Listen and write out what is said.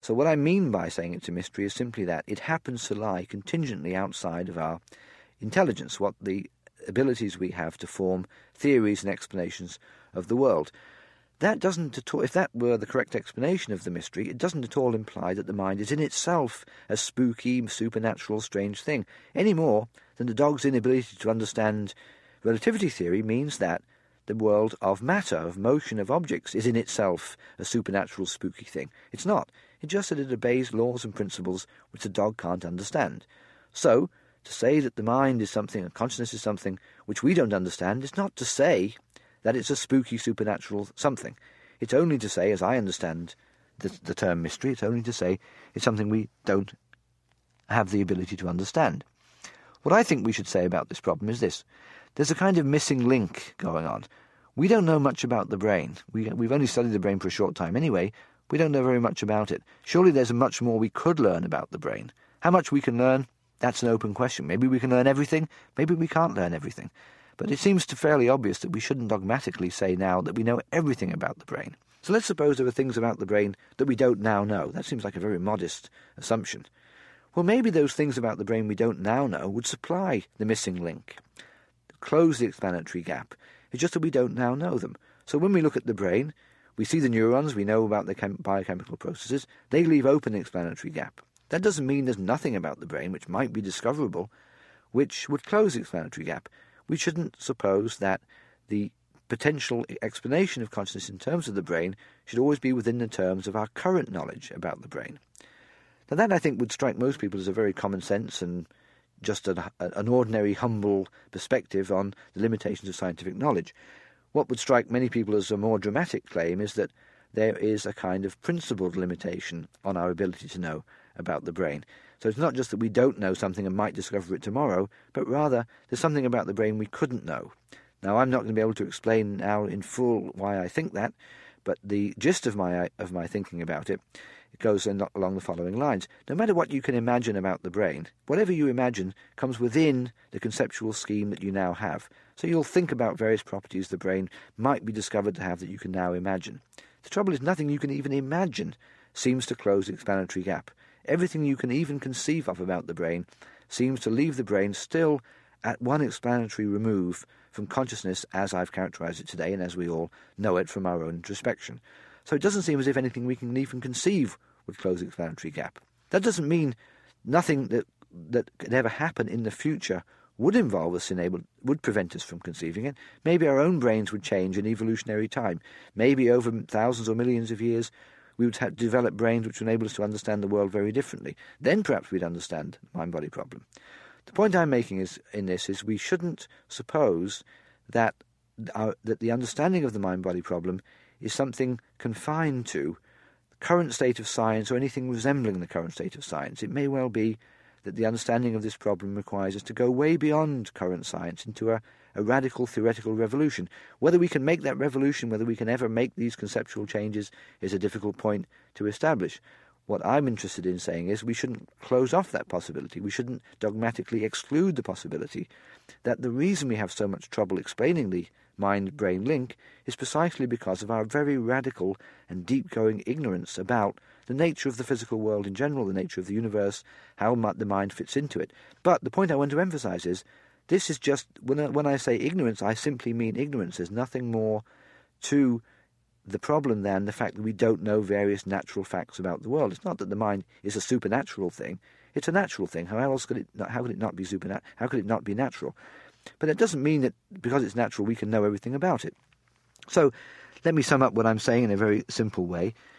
So what I mean by saying it's a mystery is simply that it happens to lie contingently outside of our intelligence, what the abilities we have to form theories and explanations of the world. That doesn't at all, if that were the correct explanation of the mystery, it doesn't at all imply that the mind is in itself a spooky, supernatural, strange thing, any more than the dog's inability to understand relativity theory means that the world of matter, of motion, of objects, is in itself a supernatural, spooky thing. It's not. It's just that it obeys laws and principles which the dog can't understand. So, to say that the mind is something, and consciousness is something which we don't understand, is not to say that it's a spooky, supernatural something. It's only to say, as I understand the term mystery, it's only to say it's something we don't have the ability to understand. What I think we should say about this problem is this. There's a kind of missing link going on. We don't know much about the brain. We've only studied the brain for a short time anyway. We don't know very much about it. Surely there's much more we could learn about the brain. How much we can learn, that's an open question. Maybe we can learn everything, maybe we can't learn everything. But it seems fairly obvious that we shouldn't dogmatically say now that we know everything about the brain. So let's suppose there are things about the brain that we don't now know. That seems like a very modest assumption. Well, maybe those things about the brain we don't now know would supply the missing link, close the explanatory gap. It's just that we don't now know them. So when we look at the brain, we see the neurons, we know about the biochemical processes, they leave open the explanatory gap. That doesn't mean there's nothing about the brain which might be discoverable, which would close the explanatory gap. We shouldn't suppose that the potential explanation of consciousness in terms of the brain should always be within the terms of our current knowledge about the brain. Now that, I think, would strike most people as a very common sense and just an ordinary, humble perspective on the limitations of scientific knowledge. What would strike many people as a more dramatic claim is that there is a kind of principled limitation on our ability to know about the brain. So it's not just that we don't know something and might discover it tomorrow, but rather there's something about the brain we couldn't know. Now, I'm not going to be able to explain now in full why I think that, but the gist of my thinking about it goes along the following lines. No matter what you can imagine about the brain, whatever you imagine comes within the conceptual scheme that you now have. So you'll think about various properties the brain might be discovered to have that you can now imagine. The trouble is, nothing you can even imagine seems to close the explanatory gap. Everything you can even conceive of about the brain seems to leave the brain still at one explanatory remove from consciousness as I've characterized it today and as we all know it from our own introspection. So it doesn't seem as if anything we can even conceive would close the explanatory gap. That doesn't mean nothing that could ever happen in the future would involve us would prevent us from conceiving it. Maybe our own brains would change in evolutionary time. Maybe over thousands or millions of years we would have developed brains which would enable us to understand the world very differently. Then perhaps we'd understand the mind-body problem. The point I'm making is we shouldn't suppose that the understanding of the mind-body problem is something confined to the current state of science or anything resembling the current state of science. It may well be that the understanding of this problem requires us to go way beyond current science into a radical theoretical revolution. Whether we can make that revolution, whether we can ever make these conceptual changes, is a difficult point to establish. What I'm interested in saying is we shouldn't close off that possibility. We shouldn't dogmatically exclude the possibility that the reason we have so much trouble explaining the mind-brain link is precisely because of our very radical and deep-going ignorance about the nature of the physical world in general, the nature of the universe, how the mind fits into it. But the point I want to emphasize is this is just, when I say ignorance, I simply mean ignorance. There's nothing more to the problem than the fact that we don't know various natural facts about the world. It's not that the mind is a supernatural thing. It's a natural thing. How could it not be supernatural? How could it not be natural? But it doesn't mean that because it's natural we can know everything about it. So let me sum up what I'm saying in a very simple way.